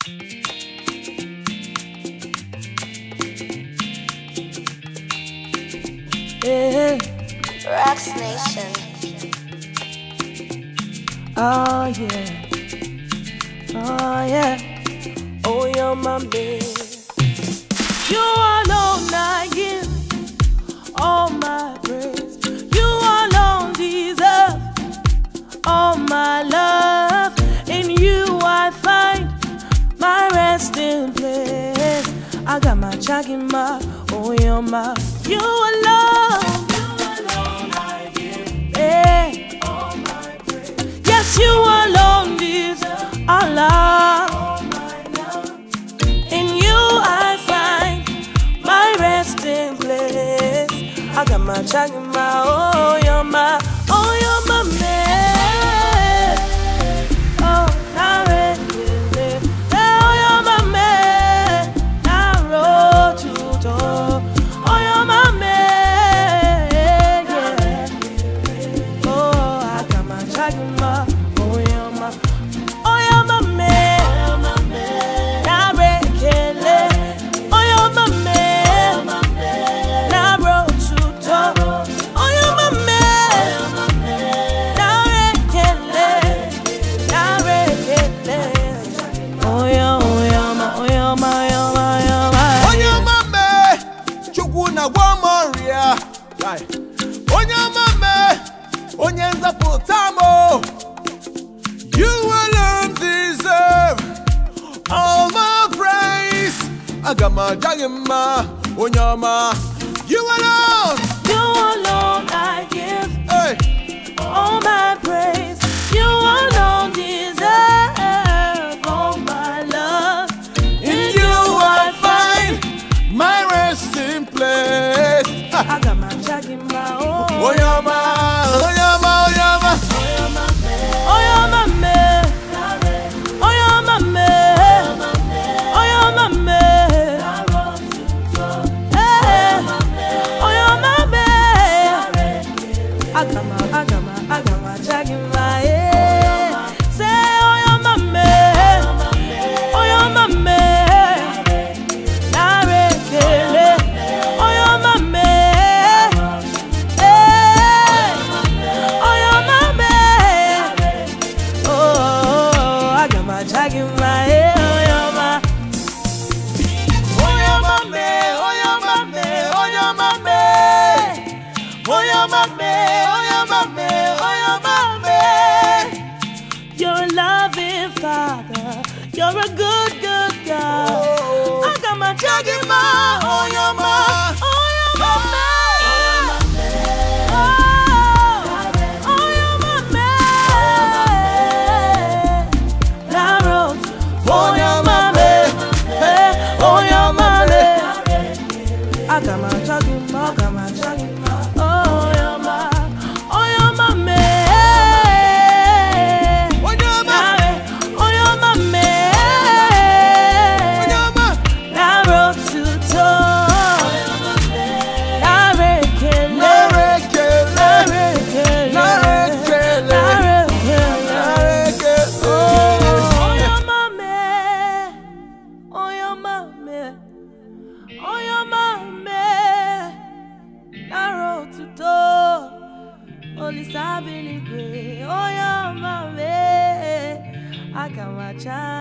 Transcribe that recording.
Yeah. Rocks Nation. Oh yeah. Oh yeah. Oh, you're my babe. You alone I give all my praise. You alone deserve all my love. In you I find my resting place. I got my chakima, oh you're my. You alone I give all my praise. Yes, you alone deserve our love. All my love. In you I find my resting place. I got my chakima, oh you're my man. Oh, now oh you're my man. Now road to door. Oh you're my man, yeah. Oh, I got my chakima, oh you're my man. Now rekele. Oh you're my man. Now road to door. Oh you're my man. Now rekele. Now rekele. Oh you're my Onyamame, chukuna wamoria. Onyamame, onyenza potamo. You alone deserve all my praise. I got my jagima, onyama. You alone, I give hey. all my praise. You alone deserve all my love. In you I find my resting place. I got my chakima, oh Oyama, oyama, oyama. oh you're my man, oh you're my man, oh you're my man, hey, oh you're my man. I got my chakima, yeah. Say oh you're my man, oh you're my man, narekele, oh you're my man, hey, oh you're my man. Oh, I got my jacket in my head. Oh, you're my man. Oh, you're my man. Oh, you're my man. Oh, you're my man. Oh, you're my man. Oh, you're my man. You're a loving father. You're a good God. I got my jacket in my. Oh, you're my. Oh, you're my man. Oh, oh, you're my man. Narrow. Oh, you're my man. Oh, you're my man. I got my chugging, I got my chugging. Oh, you're my man. Onyama, Oh, you're my man. onyama. Narrow to toe. Narekele. Narekele, Narekele. narekele, Narekele. Oh, narekele. you're my man. Oh, you're my man. Oh, you're my man. Narrow to door. Only stability. Oh, you're my man. I got my child.